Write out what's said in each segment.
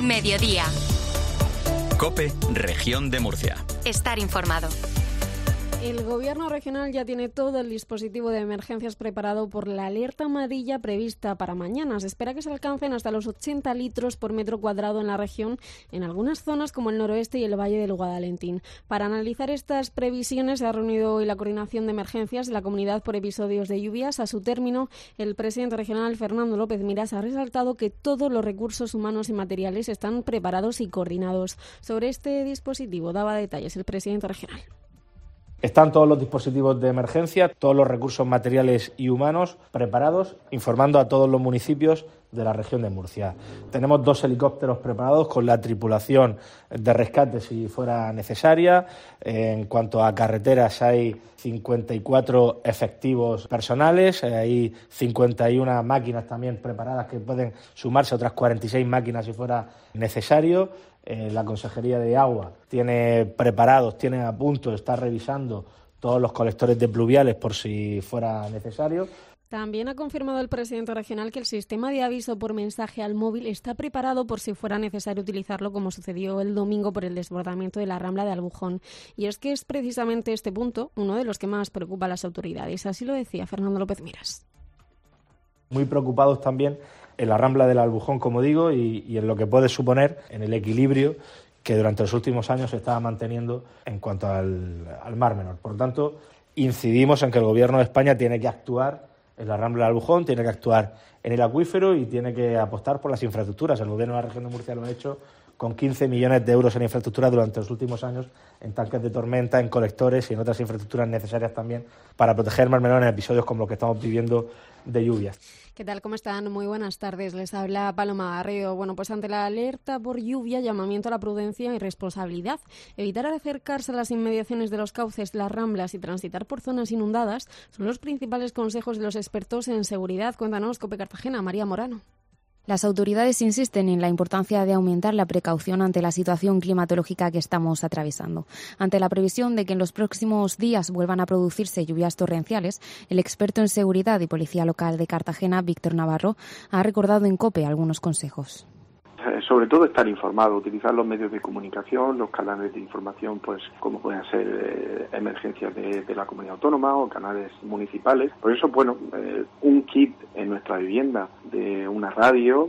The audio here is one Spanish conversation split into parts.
Mediodía. COPE, Región de Murcia. Estar informado. El Gobierno regional ya tiene todo el dispositivo de emergencias preparado por la alerta amarilla prevista para mañana. Se espera que se alcancen hasta los 80 litros por metro cuadrado en la región, en algunas zonas como el noroeste y el Valle del Guadalentín. Para analizar estas previsiones se ha reunido hoy la Coordinación de Emergencias de la Comunidad por episodios de lluvias. A su término, el presidente regional, Fernando López Miras, ha resaltado que todos los recursos humanos y materiales están preparados y coordinados. Sobre este dispositivo daba detalles el presidente regional. Están todos los dispositivos de emergencia, todos los recursos materiales y humanos preparados, informando a todos los municipios de la región de Murcia. Tenemos 2 helicópteros preparados con la tripulación de rescate si fuera necesaria. En cuanto a carreteras, hay 54 efectivos personales, hay 51 máquinas también preparadas que pueden sumarse a otras 46 máquinas si fuera necesario. La Consejería de Agua tiene preparados, tiene a punto, está revisando todos los colectores de pluviales por si fuera necesario. También ha confirmado el presidente regional que el sistema de aviso por mensaje al móvil está preparado por si fuera necesario utilizarlo, como sucedió el domingo por el desbordamiento de la Rambla de Albujón. Y es que es precisamente este punto uno de los que más preocupa a las autoridades. Así lo decía Fernando López Miras. Muy preocupados también en la Rambla del Albujón, como digo, y en lo que puede suponer en el equilibrio que durante los últimos años se estaba manteniendo en cuanto al Mar Menor. Por tanto, incidimos en que el Gobierno de España tiene que actuar en la Rambla del Albujón, tiene que actuar en el acuífero y tiene que apostar por las infraestructuras. El Gobierno de la región de Murcia lo ha hecho con 15 millones de euros en infraestructura durante los últimos años, en tanques de tormenta, en colectores y en otras infraestructuras necesarias también para proteger el Mar Menor en episodios como los que estamos viviendo de lluvias. ¿Qué tal? ¿Cómo están? Muy buenas tardes. Les habla Paloma Garrido. Bueno, pues ante la alerta por lluvia, llamamiento a la prudencia y responsabilidad. Evitar acercarse a las inmediaciones de los cauces, las ramblas y transitar por zonas inundadas son los principales consejos de los expertos en seguridad. Cuéntanos, COPE Cartagena, María Morano. Las autoridades insisten en la importancia de aumentar la precaución ante la situación climatológica que estamos atravesando. Ante la previsión de que en los próximos días vuelvan a producirse lluvias torrenciales, el experto en seguridad y policía local de Cartagena, Víctor Navarro, ha recordado en COPE algunos consejos. Sobre todo estar informado, utilizar los medios de comunicación, los canales de información, pues como pueden ser emergencias de la comunidad autónoma o canales municipales. Por eso, bueno, un kit en nuestra vivienda de una radio,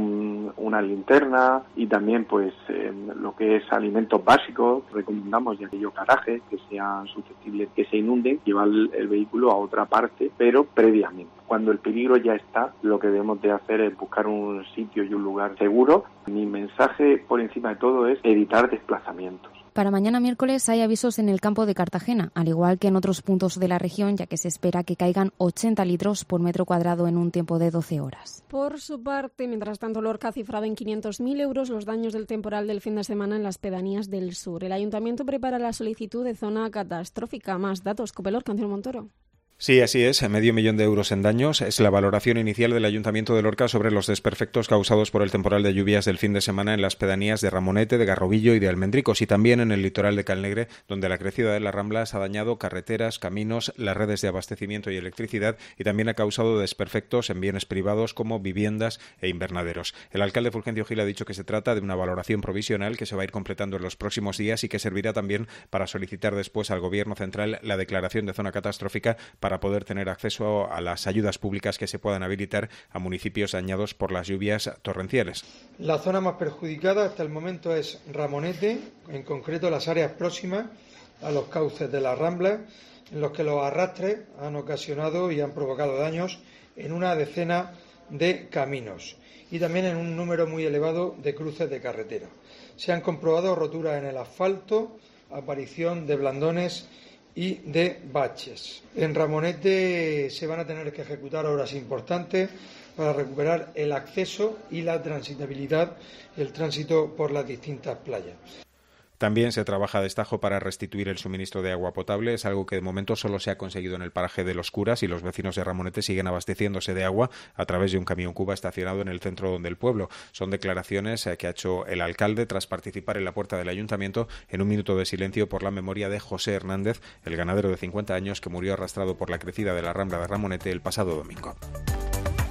una linterna y también pues lo que es alimentos básicos. Recomendamos ya aquellos garajes que sean susceptibles que se inunden, llevar el vehículo a otra parte, pero previamente. Cuando el peligro ya está, lo que debemos de hacer es buscar un sitio y un lugar seguro. Mi mensaje por encima de todo es evitar desplazamientos. Para mañana miércoles hay avisos en el campo de Cartagena, al igual que en otros puntos de la región, ya que se espera que caigan 80 litros por metro cuadrado en un tiempo de 12 horas. Por su parte, mientras tanto, Lorca ha cifrado en 500.000 euros los daños del temporal del fin de semana en las pedanías del sur. El Ayuntamiento prepara la solicitud de zona catastrófica. Más datos, COPE Lorca, Antonio Montoro. Sí, así es. 500.000 euros en daños es la valoración inicial del Ayuntamiento de Lorca sobre los desperfectos causados por el temporal de lluvias del fin de semana en las pedanías de Ramonete, de Garrobillo y de Almendricos, y también en el litoral de Calnegre, donde la crecida de las ramblas ha dañado carreteras, caminos, las redes de abastecimiento y electricidad, y también ha causado desperfectos en bienes privados como viviendas e invernaderos. El alcalde Fulgencio Gil ha dicho que se trata de una valoración provisional que se va a ir completando en los próximos días y que servirá también para solicitar después al Gobierno central la declaración de zona catastrófica para poder tener acceso a las ayudas públicas que se puedan habilitar a municipios dañados por las lluvias torrenciales. La zona más perjudicada hasta el momento es Ramonete, en concreto las áreas próximas a los cauces de las ramblas, en los que los arrastres han ocasionado y han provocado daños en una decena de caminos y también en un número muy elevado de cruces de carretera. Se han comprobado roturas en el asfalto, aparición de blandones y de baches. En Ramonete se van a tener que ejecutar obras importantes para recuperar el acceso y la transitabilidad, el tránsito por las distintas playas. También se trabaja a destajo para restituir el suministro de agua potable. Es algo que de momento solo se ha conseguido en el paraje de Los Curas y los vecinos de Ramonete siguen abasteciéndose de agua a través de un camión cuba estacionado en el centro del pueblo. Son declaraciones que ha hecho el alcalde tras participar en la puerta del ayuntamiento en un minuto de silencio por la memoria de José Hernández, el ganadero de 50 años que murió arrastrado por la crecida de la rambla de Ramonete el pasado domingo.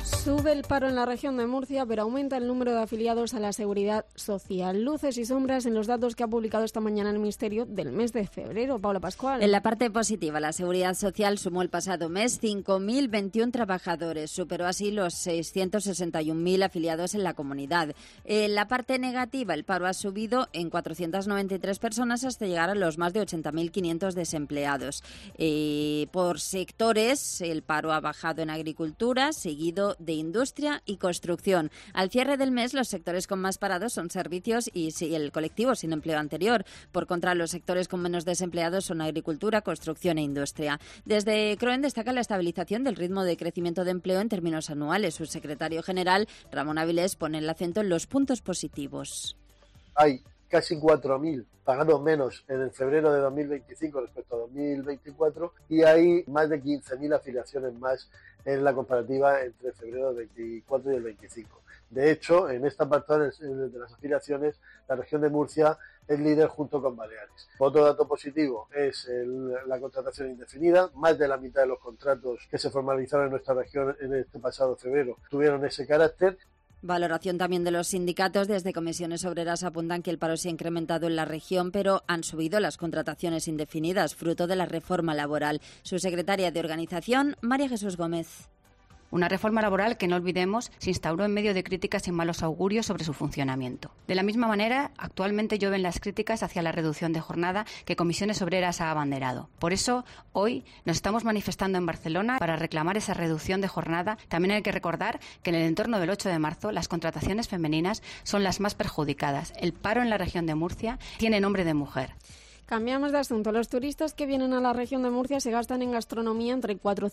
Sube el paro en la región de Murcia, pero aumenta el número de afiliados a la Seguridad Social. Luces y sombras en los datos que ha publicado esta mañana el Ministerio del mes de febrero. Paula Pascual. En la parte positiva, la Seguridad Social sumó el pasado mes 5.021 trabajadores. Superó así los 661.000 afiliados en la comunidad. En la parte negativa, el paro ha subido en 493 personas hasta llegar a los más de 80.500 desempleados. Por sectores, el paro ha bajado en agricultura, seguido de industria y construcción. Al cierre del mes, los sectores con más parados son servicios y el colectivo sin empleo anterior. Por contra, los sectores con menos desempleados son agricultura, construcción e industria. Desde CROEN destaca la estabilización del ritmo de crecimiento de empleo en términos anuales. Su secretario general, Ramón Avilés, pone el acento en los puntos positivos. Hay casi 4.000 pagados menos en el febrero de 2025 respecto a 2024 y hay más de 15.000 afiliaciones más en la comparativa entre febrero del 24 y el 25. De hecho, en esta apartado de las afiliaciones, la región de Murcia es líder junto con Baleares. Otro dato positivo es la contratación indefinida. Más de la mitad de los contratos que se formalizaron en nuestra región en este pasado febrero tuvieron ese carácter. Valoración también de los sindicatos. Desde Comisiones Obreras apuntan que el paro se ha incrementado en la región, pero han subido las contrataciones indefinidas, fruto de la reforma laboral. Su secretaria de Organización, María Jesús Gómez. Una reforma laboral que, no olvidemos, se instauró en medio de críticas y malos augurios sobre su funcionamiento. De la misma manera, actualmente llueven las críticas hacia la reducción de jornada que Comisiones Obreras ha abanderado. Por eso, hoy nos estamos manifestando en Barcelona para reclamar esa reducción de jornada. También hay que recordar que en el entorno del 8 de marzo las contrataciones femeninas son las más perjudicadas. El paro en la región de Murcia tiene nombre de mujer. Cambiamos de asunto. Los turistas que vienen a la región de Murcia se gastan en gastronomía entre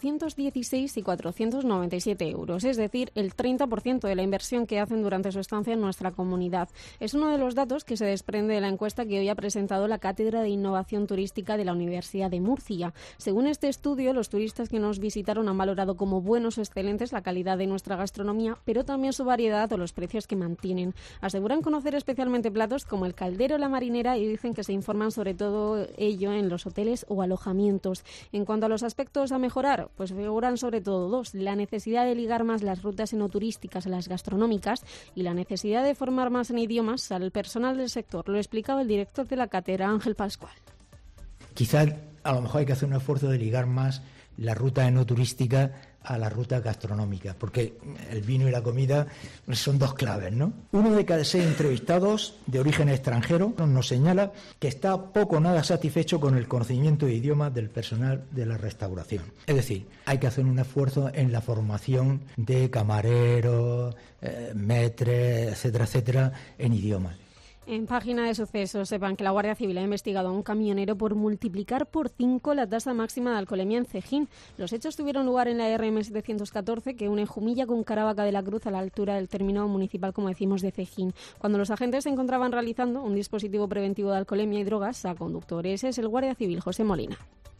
416 y 497 euros, es decir, el 30% de la inversión que hacen durante su estancia en nuestra comunidad. Es uno de los datos que se desprende de la encuesta que hoy ha presentado la Cátedra de Innovación Turística de la Universidad de Murcia. Según este estudio, los turistas que nos visitaron han valorado como buenos o excelentes la calidad de nuestra gastronomía, pero también su variedad o los precios que mantienen. Aseguran conocer especialmente platos como el caldero o la marinera y dicen que se informan sobre todo ello en los hoteles o alojamientos. En cuanto a los aspectos a mejorar, pues figuran sobre todo dos: la necesidad de ligar más las rutas enoturísticas a las gastronómicas y la necesidad de formar más en idiomas al personal del sector. Lo explicaba el director de la cátedra, Ángel Pascual. Quizás a lo mejor hay que hacer un esfuerzo de ligar más la ruta enoturística a la ruta gastronómica, porque el vino y la comida son dos claves, ¿no? 1 de cada 6 entrevistados de origen extranjero nos señala que está poco o nada satisfecho con el conocimiento de idiomas del personal de la restauración. Es decir, hay que hacer un esfuerzo en la formación de camareros, maîtres, etcétera, etcétera, en idiomas. En página de sucesos, sepan que la Guardia Civil ha investigado a un camionero por multiplicar por 5 la tasa máxima de alcoholemia en Cejín. Los hechos tuvieron lugar en la RM714, que une Jumilla con Caravaca de la Cruz a la altura del término municipal, como decimos, de Cejín. Cuando los agentes se encontraban realizando un dispositivo preventivo de alcoholemia y drogas a conductores, es el Guardia Civil José Molina.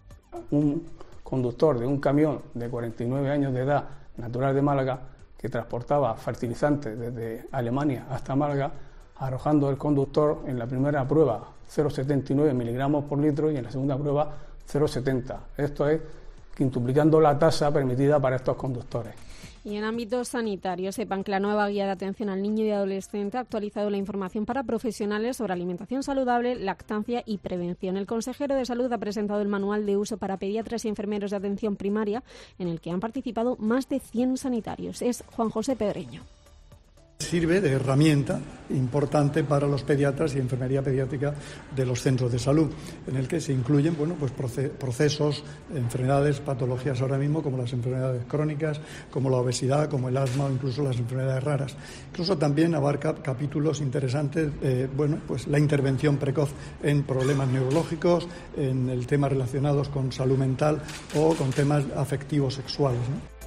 Un conductor de un camión de 49 años de edad, natural de Málaga, que transportaba fertilizantes desde Alemania hasta Málaga, arrojando el conductor en la primera prueba 0,79 miligramos por litro y en la segunda prueba 0,70. Esto es quintuplicando la tasa permitida para estos conductores. Y en ámbito sanitario, sepan que la nueva guía de atención al niño y adolescente ha actualizado la información para profesionales sobre alimentación saludable, lactancia y prevención. El consejero de Salud ha presentado el manual de uso para pediatras y enfermeros de atención primaria, en el que han participado más de 100 sanitarios. Es Juan José Pedreño. Sirve de herramienta importante para los pediatras y enfermería pediátrica de los centros de salud, en el que se incluyen procesos, enfermedades, patologías ahora mismo, como las enfermedades crónicas, como la obesidad, como el asma o incluso las enfermedades raras. Incluso también abarca capítulos interesantes, la intervención precoz en problemas neurológicos, en el tema relacionados con salud mental o con temas afectivos sexuales, ¿no?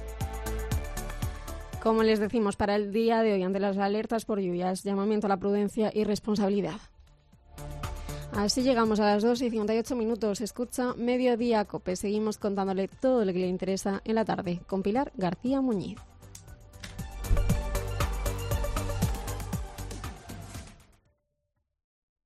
Como les decimos, para el día de hoy, ante las alertas por lluvias, llamamiento a la prudencia y responsabilidad. Así llegamos a las 2:58. Escucha Mediodía Cope. Seguimos contándole todo lo que le interesa en la tarde con Pilar García Muñiz.